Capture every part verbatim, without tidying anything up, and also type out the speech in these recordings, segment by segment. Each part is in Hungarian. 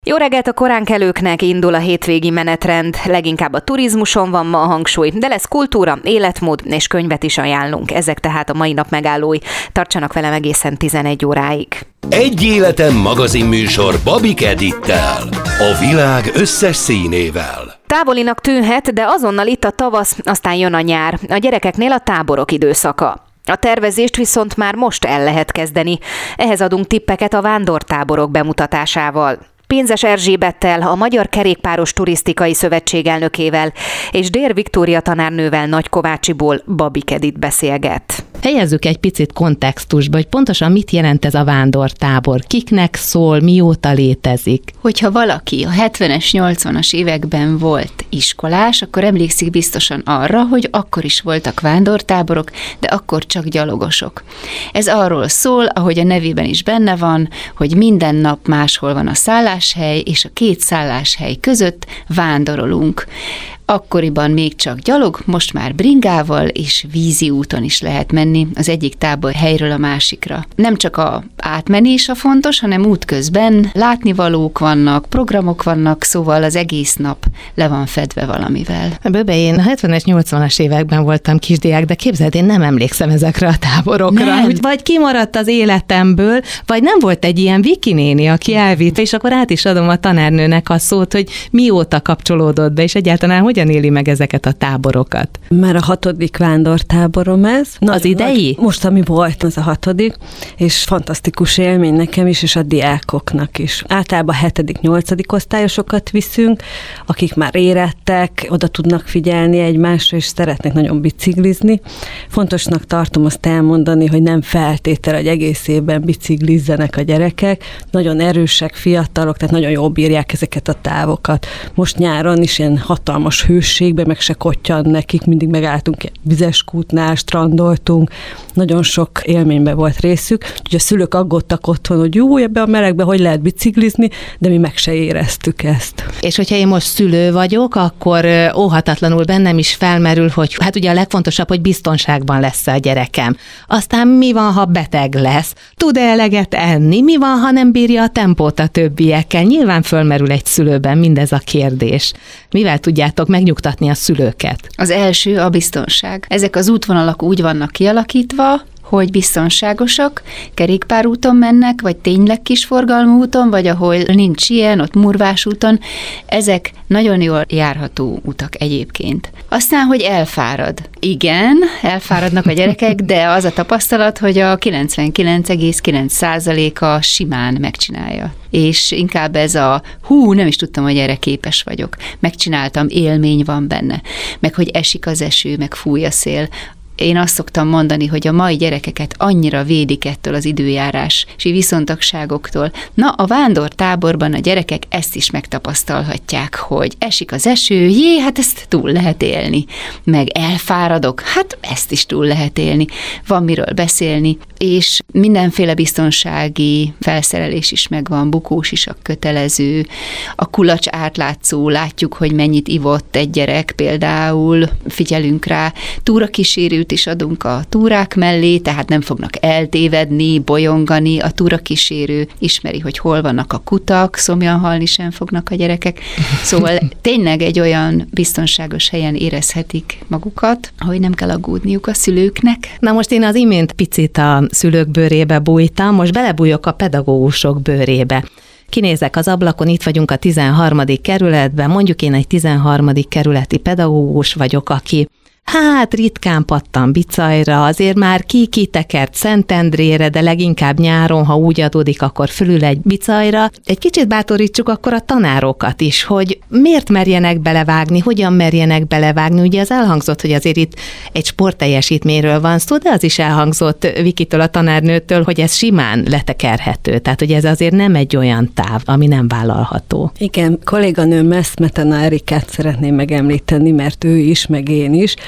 Jó reggelt a koránkelőknek, indul a hétvégi menetrend, leginkább a turizmuson van ma a hangsúly, de lesz kultúra, életmód és könyvet is ajánlunk. Ezek tehát a mai nap megállói. Tartsanak velem egészen tizenegy óráig. Egy életen magazinműsor Babik Edittel, a világ összes színével. Távolinak tűnhet, de azonnal itt a tavasz, aztán jön a nyár. A gyerekeknél a táborok időszaka. A tervezést viszont már most el lehet kezdeni. Ehhez adunk tippeket a vándortáborok bemutatásával. Pénzes Erzsébettel, a Magyar Kerékpáros Turisztikai Szövetség elnökével és Dér Viktória tanárnővel Nagykovácsiból Babik Edit beszélget. Helyezzük egy picit kontextusba, hogy pontosan mit jelent ez a vándortábor, kiknek szól, mióta létezik. Hogyha valaki a hetvenes, nyolcvanas években volt iskolás, akkor emlékszik biztosan arra, hogy akkor is voltak vándortáborok, de akkor csak gyalogosok. Ez arról szól, ahogy a nevében is benne van, hogy minden nap máshol van a szálláshely, és a két szálláshely között vándorolunk. Akkoriban még csak gyalog, most már bringával és vízi úton is lehet menni az egyik tábor helyről a másikra. Nem csak a átmenés a fontos, hanem útközben látnivalók vannak, programok vannak, szóval az egész nap le van fedve valamivel. Böbe, én a hetvenes, nyolcvanas években voltam kisdiák, de képzeld, én nem emlékszem ezekre a táborokra. Nem. Hogy vagy kimaradt az életemből, vagy nem volt egy ilyen Viki néni, aki elvitt, és akkor át is adom a tanárnőnek a szót, hogy mióta kapcsolódott be, és egyáltalán hogyan éli meg ezeket a táborokat. Már a hatodik vándortáborom ez. Na, az idei? Most, ami volt, az a hatodik, és fantasztikus élmény nekem is, és a diákoknak is. Általában hetedik, nyolcadik osztályosokat viszünk, akik már érettek, oda tudnak figyelni egymásra, és szeretnek nagyon biciklizni. Fontosnak tartom azt elmondani, hogy nem feltétel, hogy egész évben biciklizzenek a gyerekek. Nagyon erősek, fiatalok, tehát nagyon jól bírják ezeket a távokat. Most nyáron is ilyen hatalmas hőségbe, meg se kottyan nekik, mindig megálltunk vizes kútnál, strandoltunk, nagyon sok élményben volt részük, úgyhogy a szülők aggódtak otthon, hogy jó, ebbe a melegbe hogy lehet biciklizni, de mi meg se éreztük ezt. És hogyha én most szülő vagyok, akkor óhatatlanul bennem is felmerül, hogy hát ugye a legfontosabb, hogy biztonságban lesz a gyerekem. Aztán mi van, ha beteg lesz? Tud-e eleget enni? Mi van, ha nem bírja a tempót a többiekkel? Nyilván fölmerül egy szülőben mindez a kérdés. Mivel tudjátok megnyugtatni a szülőket? Az első a biztonság. Ezek az útvonalak úgy vannak kialakítva, hogy biztonságosak, kerékpárúton mennek, vagy tényleg kisforgalmú úton, vagy ahol nincs ilyen, ott murvás úton. Ezek nagyon jól járható utak egyébként. Aztán, hogy elfárad. Igen, elfáradnak a gyerekek, de az a tapasztalat, hogy a kilencvenkilenc egész kilenc százaléka simán megcsinálja. És inkább ez a hú, nem is tudtam, hogy erre képes vagyok. Megcsináltam, élmény van benne. Meg hogy esik az eső, meg fúj a szél. Én azt szoktam mondani, hogy a mai gyerekeket annyira védik ettől az időjárási viszontagságoktól. Na, a vándortáborban a gyerekek ezt is megtapasztalhatják, hogy esik az eső, jé, hát ezt túl lehet élni. Meg elfáradok, hát ezt is túl lehet élni. Van miről beszélni, és mindenféle biztonsági felszerelés is megvan, bukós is a kötelező, a kulacs átlátszó, látjuk, hogy mennyit ivott egy gyerek például, figyelünk rá, túrakísérőt is adunk a túrák mellé, tehát nem fognak eltévedni, bolyongani, a túrakísérő ismeri, hogy hol vannak a kutak, szomjan halni sem fognak a gyerekek. Szóval tényleg egy olyan biztonságos helyen érezhetik magukat, hogy nem kell aggódniuk a szülőknek. Na most én az imént picit a szülők bőrébe bújtam, most belebújok a pedagógusok bőrébe. Kinézek az ablakon, itt vagyunk a tizenharmadik kerületben, mondjuk én egy tizenharmadik kerületi pedagógus vagyok, aki hát ritkán pattan Bicajra, azért már ki kitekert Szentendrére, de leginkább nyáron, ha úgy adódik, akkor fölül egy Bicajra. Egy kicsit bátorítsuk akkor a tanárokat is, hogy miért merjenek belevágni, hogyan merjenek belevágni. Ugye az elhangzott, hogy azért itt egy sportteljesítményről van szó, de az is elhangzott Vikitől, a tanárnőtől, hogy ez simán letekerhető. Tehát, hogy ez azért nem egy olyan táv, ami nem vállalható. Igen, kolléganőm Smetana Erikát szeretném megemlíteni, mert ő is, meg én is.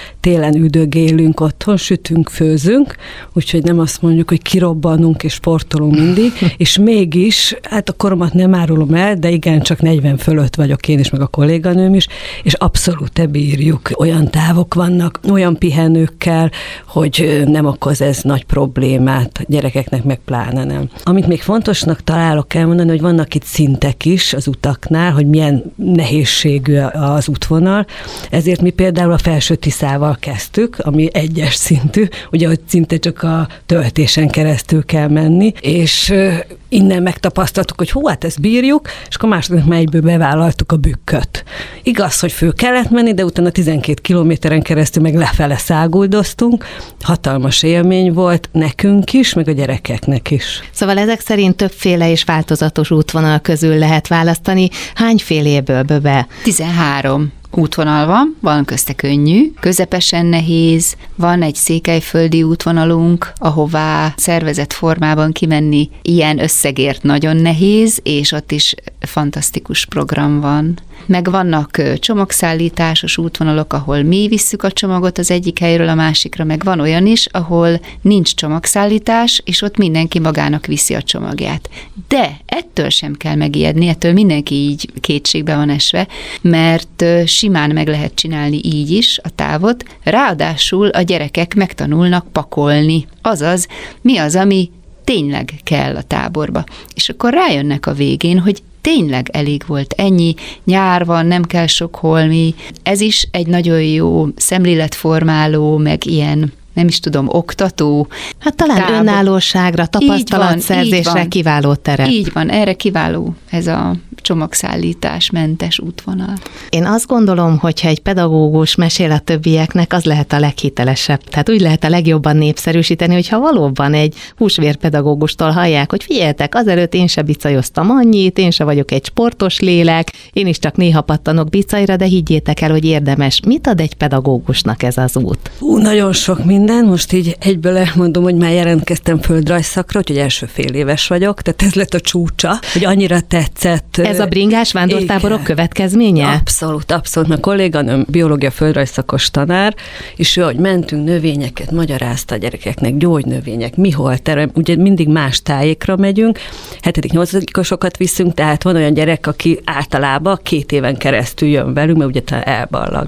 télen üldögélünk otthon, sütünk, főzünk, úgyhogy nem azt mondjuk, hogy kirobbanunk és sportolunk mindig, és mégis, hát a koromat nem árulom el, de igen, csak negyven fölött vagyok én is, meg a kolléganőm is, és abszolút bírjuk. Olyan távok vannak, olyan pihenőkkel, hogy nem okoz ez nagy problémát, a gyerekeknek meg pláne nem. Amit még fontosnak találok elmondani, hogy vannak itt szintek is az utaknál, hogy milyen nehézségű az útvonal, ezért mi például a Felső Tiszával kezdtük, ami egyes szintű, ugye, hogy szinte csak a töltésen keresztül kell menni, és innen megtapasztaltuk, hogy hú, hát ezt bírjuk, és akkor második már egyből bevállaltuk a bükköt. Igaz, hogy fő kellett menni, de utána tizenkét kilométeren keresztül meg lefele száguldoztunk. Hatalmas élmény volt nekünk is, meg a gyerekeknek is. Szóval ezek szerint többféle és változatos útvonal közül lehet választani. Hányféléből, Böbe? tizenhárom útvonal van, van közte könnyű, közepesen nehéz, van egy székelyföldi útvonalunk, ahová szervezett formában kimenni ilyen összegért nagyon nehéz, és ott is fantasztikus program van. Meg vannak csomagszállításos útvonalok, ahol mi visszük a csomagot az egyik helyről a másikra, meg van olyan is, ahol nincs csomagszállítás, és ott mindenki magának viszi a csomagját. De ettől sem kell megijedni, ettől mindenki így kétségbe van esve, mert simán meg lehet csinálni így is a távot, ráadásul a gyerekek megtanulnak pakolni. Azaz, mi az, ami tényleg kell a táborba. És akkor rájönnek a végén, hogy tényleg elég volt ennyi, nyár van, nem kell sok holmi. Ez is egy nagyon jó szemléletformáló, meg ilyen, nem is tudom, oktató. Hát talán tábor. Önállóságra, tapasztalatszerzésre kiváló terep. Így van, erre kiváló ez a csomagszállítás mentes útvonal. Én azt gondolom, hogyha egy pedagógus mesél a többieknek, az lehet a leghitelesebb. Tehát úgy lehet a legjobban népszerűsíteni, hogyha valóban egy húsvérpedagógustól hallják, hogy figyeljetek, azelőtt én se bicajoztam annyit, én se vagyok egy sportos lélek, én is csak néha pattanok bicajra, de higgyétek el, hogy érdemes. Mit ad egy pedagógusnak ez az út? Ú, nagyon sok minden. Most így egyből elmondom, hogy már jelentkeztem földrajzszakra, úgyhogy első fél éves vagyok, tehát ez lett a csúcsa, hogy annyira tetszett. Ez a bringás vándortáborok igen. következménye? Abszolút, abszolút. A kolléganőm biológia földrajzszakos tanár, és ő, hogy mentünk, növényeket magyarázta a gyerekeknek, gyógynövények, mi hol terem, ugye mindig más tájékra megyünk, hetedik nyolcadikosokat viszünk, tehát van olyan gyerek, aki általában két éven keresztül jön velünk, mert ugye talán elballag.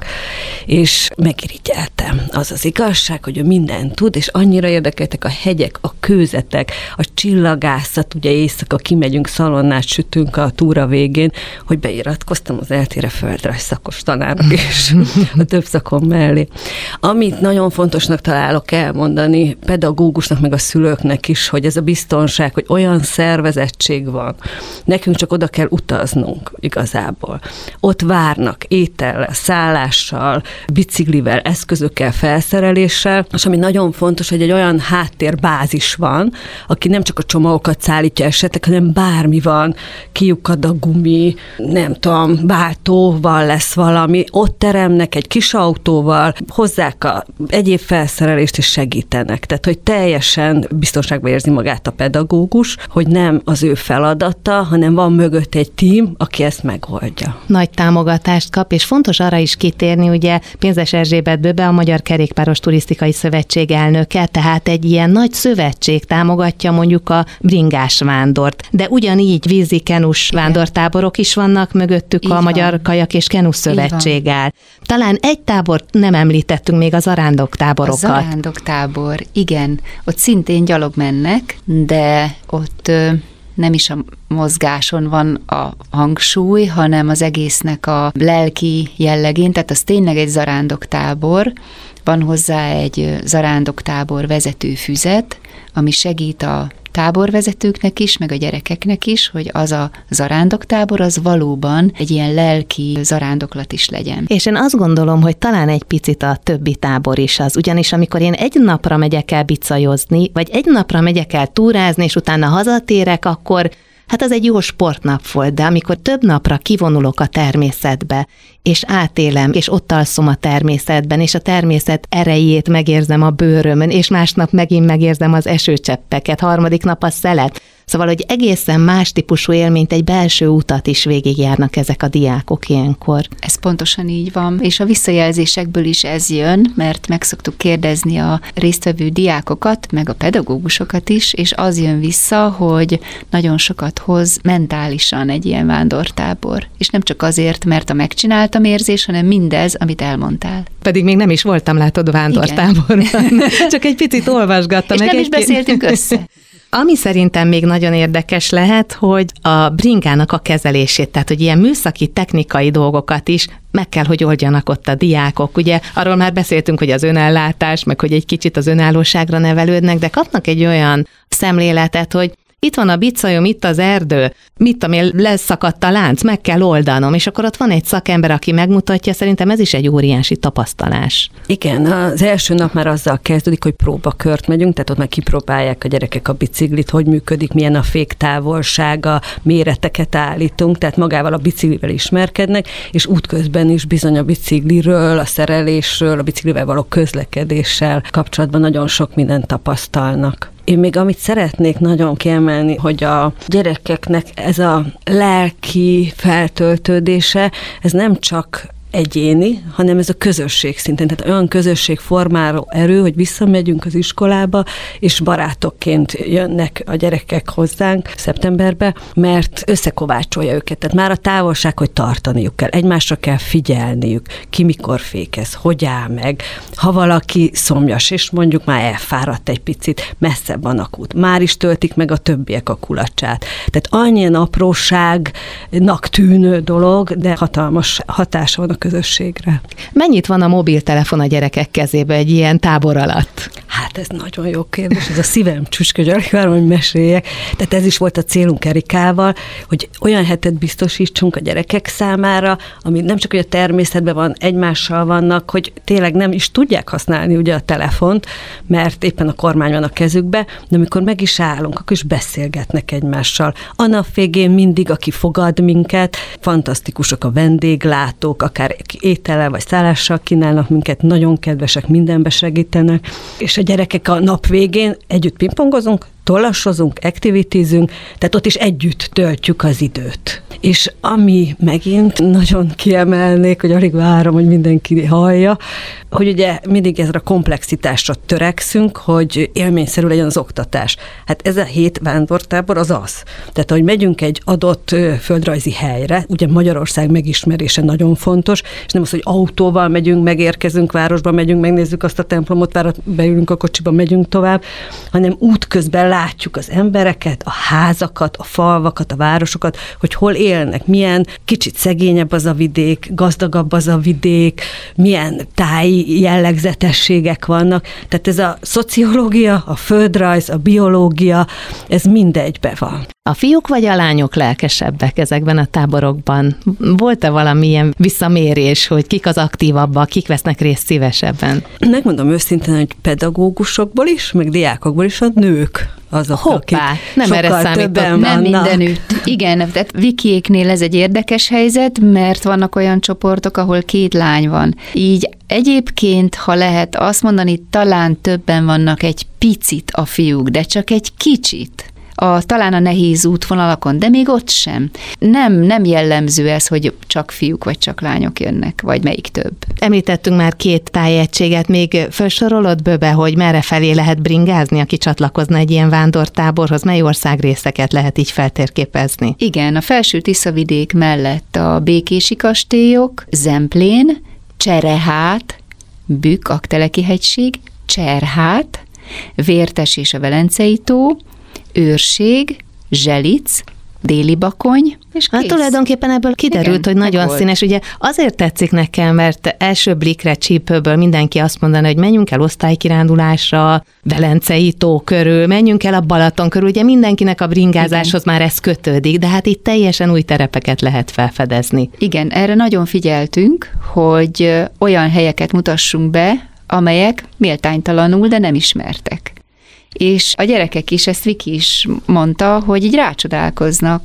És megirigyeltem. Az az igazság, hogy ő mindent tud, és annyira érdekeltek a hegyek, a kőzetek, a csillagászat, ugye éjszaka kimegyünk, szalonnát sütünk a túra végén, hogy beiratkoztam az eltére földrajzszakos tanárnak is a több szakon mellé. Amit nagyon fontosnak találok elmondani pedagógusnak, meg a szülőknek is, hogy ez a biztonság, hogy olyan szervezettség van. Nekünk csak oda kell utaznunk igazából. Ott várnak étellel, szállással, biciklivel, eszközökkel, felszereléssel, és ami nagyon fontos, hogy egy olyan háttérbázis van, aki nem csak a csomagokat szállítja esetleg, hanem bármi van, kiukad a gumi, nem tudom, váltóval lesz valami, ott teremnek egy kis autóval, hozzák a egyéb felszerelést és segítenek. Tehát, hogy teljesen biztonságban érzi magát a pedagógus, hogy nem az ő feladata, hanem van mögött egy tím, aki ezt megoldja. Nagy támogatást kap, és fontos arra is kitérni, ugye Pénzes Erzsébet Böbe, a Magyar Kerékpáros Turisztikai Szövetség elnöke, tehát egy ilyen nagy szövetség támogatja mondjuk a bringás vándort. De ugyanígy vízi kenus vándortáborok is vannak mögöttük, így a van. Magyar Kajak és Kenus Szövetség áll. Talán egy tábort nem említettünk, még a zarándoktáborokat. A zarándoktábor, igen. Ott szintén gyalog mennek, de ott nem is a mozgáson van a hangsúly, hanem az egésznek a lelki jellegén, tehát az tényleg egy zarándoktábor. Van hozzá egy zarándoktábor vezetőfüzet, ami segít a táborvezetőknek is, meg a gyerekeknek is, hogy az a zarándoktábor az valóban egy ilyen lelki zarándoklat is legyen. És én azt gondolom, hogy talán egy picit a többi tábor is az, ugyanis amikor én egy napra megyek el bicajozni, vagy egy napra megyek el túrázni, és utána hazatérek, akkor hát az egy jó sportnap volt, de amikor több napra kivonulok a természetbe, és átélem, és ott alszom a természetben, és a természet erejét megérzem a bőrömön, és másnap megint megérzem az esőcseppeket, harmadik nap a szelet. Szóval, hogy egészen más típusú élményt, egy belső utat is végigjárnak ezek a diákok ilyenkor. Ez pontosan így van, és a visszajelzésekből is ez jön, mert meg szoktuk kérdezni a résztvevő diákokat, meg a pedagógusokat is, és az jön vissza, hogy nagyon sokat hoz mentálisan egy ilyen vándortábor. És nem csak azért, mert a megcsináltam érzés, hanem mindez, amit elmondtál. Pedig még nem is voltam, látod, vándortáborban. Csak egy picit olvasgattam. És meg nem is egy... beszéltünk össze. Ami szerintem még nagyon érdekes lehet, hogy a bringának a kezelését, tehát hogy ilyen műszaki, technikai dolgokat is meg kell, hogy oldjanak ott a diákok. Ugye arról már beszéltünk, hogy az önellátás, meg hogy egy kicsit az önállóságra nevelődnek, de kapnak egy olyan szemléletet, hogy itt van a bicajom, itt az erdő, mit tudom, leszakadt a lánc, meg kell oldanom, és akkor ott van egy szakember, aki megmutatja, szerintem ez is egy óriási tapasztalás. Igen, az első nap már azzal kezdődik, hogy próbakört megyünk, tehát ott már kipróbálják a gyerekek a biciklit, hogy működik, milyen a féktávolsága, méreteket állítunk, tehát magával a biciklivel ismerkednek, és útközben is bizony a bicikliről, a szerelésről, a biciklivel való közlekedéssel kapcsolatban nagyon sok mindent tapasztalnak. Én még amit szeretnék nagyon kiemelni, hogy a gyerekeknek ez a lelki feltöltődése, ez nem csak egyéni, hanem ez a közösség szinten. Tehát olyan közösségformáló erő, hogy visszamegyünk az iskolába, és barátokként jönnek a gyerekek hozzánk szeptemberbe, mert összekovácsolja őket. Tehát már a távolság, hogy tartaniuk kell, egymásra kell figyelniük, ki mikor fékez, hogy áll meg. Ha valaki szomjas, és mondjuk már elfáradt egy picit, messzebb van a kút, már is töltik meg a többiek a kulacsát. Tehát annyian apróságnak tűnő dolog, de hatalmas hatása van a közösségre. Mennyit van a mobiltelefon a gyerekek kezébe egy ilyen tábor alatt? Hát ez nagyon jó kérdés, ez a szívem csücske, hogy alig várom, hogy meséljek. Tehát ez is volt a célunk Erikával, hogy olyan hetet biztosítsunk a gyerekek számára, ami nem csak, hogy a természetben van, egymással vannak, hogy tényleg nem is tudják használni ugye a telefont, mert éppen a kormány van a kezükbe, de amikor meg is állunk, akkor is beszélgetnek egymással. A nap végén mindig, aki fogad minket, fantasztikusok a vendéglátók, akár étellel vagy szállással kínálnak minket, nagyon kedvesek, mindenbe segítenek, és a gyerekek a nap végén együtt pingpongozunk, tollasozunk, aktivitizünk, tehát ott is együtt töltjük az időt. És ami megint nagyon kiemelnék, hogy alig várom, hogy mindenki hallja, hogy ugye mindig ezre a komplexitásra törekszünk, hogy élményszerű legyen az oktatás. Hát ez a hét vándortábor az az. Tehát, hogy megyünk egy adott földrajzi helyre, ugye Magyarország megismerése nagyon fontos, és nem az, hogy autóval megyünk, megérkezünk városba, megyünk, megnézzük azt a templomot, várat, beülünk a kocsiba, megyünk tovább, hanem útközben látjuk az embereket, a házakat, a falvakat, a városokat, hogy hol élnek, milyen kicsit szegényebb az a vidék, gazdagabb az a vidék, milyen táji jellegzetességek vannak. Tehát ez a szociológia, a földrajz, a biológia, ez mindegybe van. A fiúk vagy a lányok lelkesebbek ezekben a táborokban? Volt-e valamilyen visszamérés, hogy kik az aktívabbak, kik vesznek részt szívesebben? Megmondom őszintén, hogy pedagógusokból is, meg diákokból is a nők azok, Hoppá, nem erre számítottam. Nem mindenütt. Igen, tehát Vikiéknél ez egy érdekes helyzet, mert vannak olyan csoportok, ahol két lány van. Így egyébként, ha lehet azt mondani, talán többen vannak egy picit a fiúk, de csak egy kicsit. A, talán a nehéz útvonalakon, de még ott sem. Nem, nem jellemző ez, hogy csak fiúk vagy csak lányok jönnek, vagy melyik több. Említettünk már két tájegységet, még felsorolod, Böbe, hogy merre felé lehet bringázni, aki csatlakozna egy ilyen vándortáborhoz, mely országrészeket lehet így feltérképezni? Igen, a felső Tiszavidék mellett a Békési kastélyok, Zemplén, Cserehát, Bükk, Aggteleki-hegység, Cserhát, Vértes és a Velencei tó, Őrség, Zselic, Déli Bakony, és kész. Hát tulajdonképpen ebből kiderült, igen, hogy nagyon volt. Színes. Ugye azért tetszik nekem, mert első blikre csípőből mindenki azt mondaná, hogy menjünk el osztálykirándulásra, Velencei tó körül, menjünk el a Balaton körül, ugye mindenkinek a bringázáshoz igen. már ez kötődik, de hát itt teljesen új terepeket lehet felfedezni. Igen, erre nagyon figyeltünk, hogy olyan helyeket mutassunk be, amelyek méltánytalanul, de nem ismertek. És a gyerekek is, ezt Viki is mondta, hogy így rácsodálkoznak,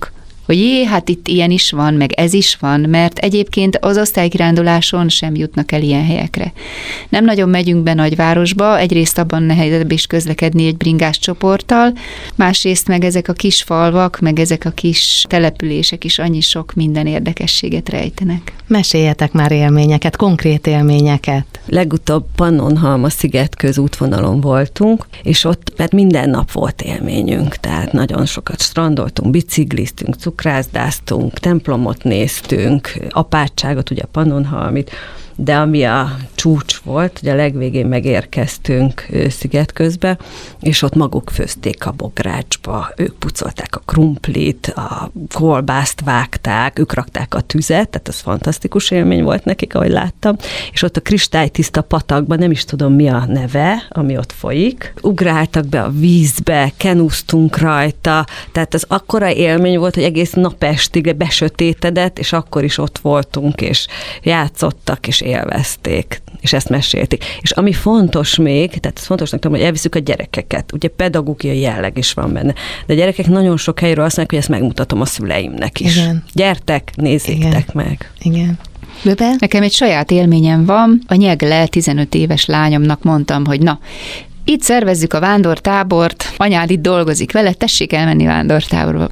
hogy jé, hát itt ilyen is van, meg ez is van, mert egyébként az osztálykiránduláson sem jutnak el ilyen helyekre. Nem nagyon megyünk be nagyvárosba, egyrészt abban nehezebb is közlekedni egy bringás csoporttal, másrészt meg ezek a kis falvak, meg ezek a kis települések is annyi sok minden érdekességet rejtenek. Meséljetek már élményeket, konkrét élményeket. Legutóbb Pannonhalma szigetköz útvonalon voltunk, és ott mert minden nap volt élményünk, tehát nagyon sokat strandoltunk, bicikliztünk, cukrászdáztunk, templomot néztünk, apátságot, ugye Pannonhalmit, de ami a csúcs volt, ugye a legvégén megérkeztünk Szigetközbe, és ott maguk főzték a bográcsba, ők pucolták a krumplit, a kolbászt vágták, ők rakták a tüzet, tehát ez fantasztikus élmény volt nekik, ahogy láttam, és ott a kristálytiszta patakban, nem is tudom mi a neve, ami ott folyik, ugráltak be a vízbe, kenúztunk rajta, tehát az akkora élmény volt, hogy egész napestig besötétedett, és akkor is ott voltunk, és játszottak, és élvezték, és ezt mesélték. És ami fontos még, tehát ez fontosnak tudom, hogy elviszük a gyerekeket. Ugye pedagógiai jelleg is van benne. De a gyerekek nagyon sok helyről azt mondják, hogy ezt megmutatom a szüleimnek is. Igen. Gyertek, nézzétek Igen. meg. Igen. Böbe? Nekem egy saját élményem van. A Nyegle tizenöt éves lányomnak mondtam, hogy na, itt szervezzük a vándortábort, anyád itt dolgozik vele, tessék elmenni vándortáborba.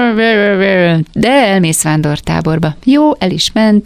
De elmész vándortáborba. Jó, el is ment,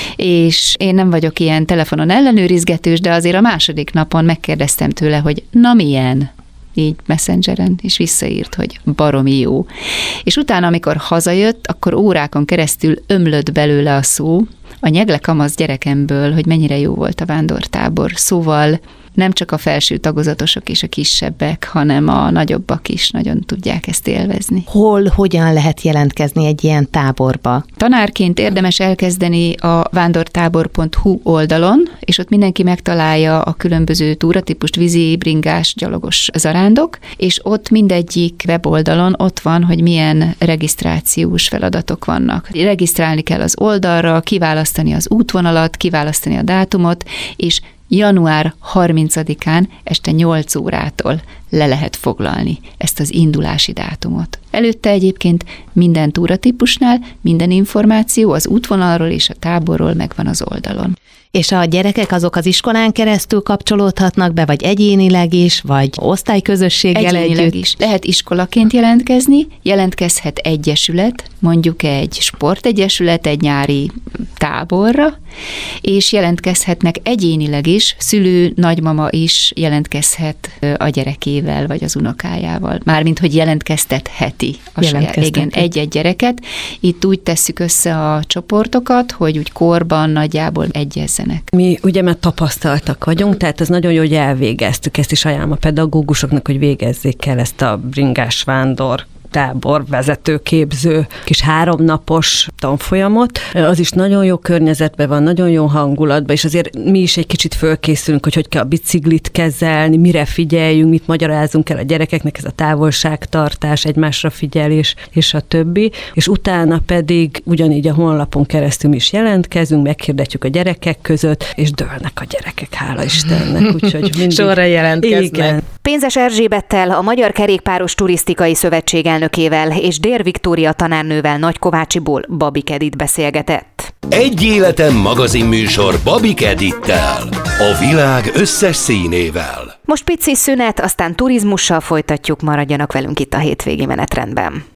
és én nem vagyok ilyen telefonon ellenőrizgetős, de azért a második napon megkérdeztem tőle, hogy na milyen? Így messengeren, és visszaírt, hogy baromi jó. És utána, amikor hazajött, akkor órákon keresztül ömlött belőle a szó, a Nyegle kamasz gyerekemből, hogy mennyire jó volt a vándortábor. Szóval nem csak a felső tagozatosok és a kisebbek, hanem a nagyobbak is nagyon tudják ezt élvezni. Hol, hogyan lehet jelentkezni egy ilyen táborba? Tanárként érdemes elkezdeni a vándortábor pont hu oldalon, és ott mindenki megtalálja a különböző túratípust, vízi, bringás, gyalogos zarándok, és ott mindegyik weboldalon ott van, hogy milyen regisztrációs feladatok vannak. Regisztrálni kell az oldalra, kiválasztani az útvonalat, kiválasztani a dátumot, és január harmincadikán este nyolc órától le lehet foglalni ezt az indulási dátumot. Előtte egyébként minden túratípusnál minden információ az útvonalról és a táborról megvan az oldalon. És a gyerekek azok az iskolán keresztül kapcsolódhatnak be, vagy egyénileg is, vagy osztályközösséggel egyénileg együtt? is. Lehet iskolaként jelentkezni, jelentkezhet egyesület, mondjuk egy sportegyesület egy nyári táborra, és jelentkezhetnek egyénileg is, szülő, nagymama is jelentkezhet a gyerekével, vagy az unokájával. Mármint, hogy jelentkeztetheti a saját, igen, egy-egy gyereket. Itt úgy tesszük össze a csoportokat, hogy úgy korban nagyjából egyezzenek. Mi ugye már tapasztaltak vagyunk, tehát ez nagyon jó, hogy elvégeztük, ezt is ajánlom a pedagógusoknak, hogy végezzék el ezt a bringás vándor tábor, vezetőképző kis háromnapos tanfolyamot. Az is nagyon jó környezetben van, nagyon jó hangulatban, és azért mi is egy kicsit fölkészülünk, hogy hogy kell a biciklit kezelni, mire figyeljünk, mit magyarázunk el a gyerekeknek, ez a távolságtartás, egymásra figyelés, és a többi. És utána pedig ugyanígy a honlapon keresztül mi is jelentkezünk, meghirdetjük a gyerekek között, és dőlnek a gyerekek, hála Istennek. Úgyhogy mindig... Sorra jelentkeznek. Igen. Pénzes Erzsébettel, a Magyar Kerékpáros Turisztikai Szövetség elnökével és Dér Viktória tanárnővel Nagykovácsiból Babik Edit beszélgetett. Egy életen magazinműsor Babik Edittel, a világ összes színével. Most pici szünet, aztán turizmussal folytatjuk, maradjanak velünk itt a hétvégi menetrendben.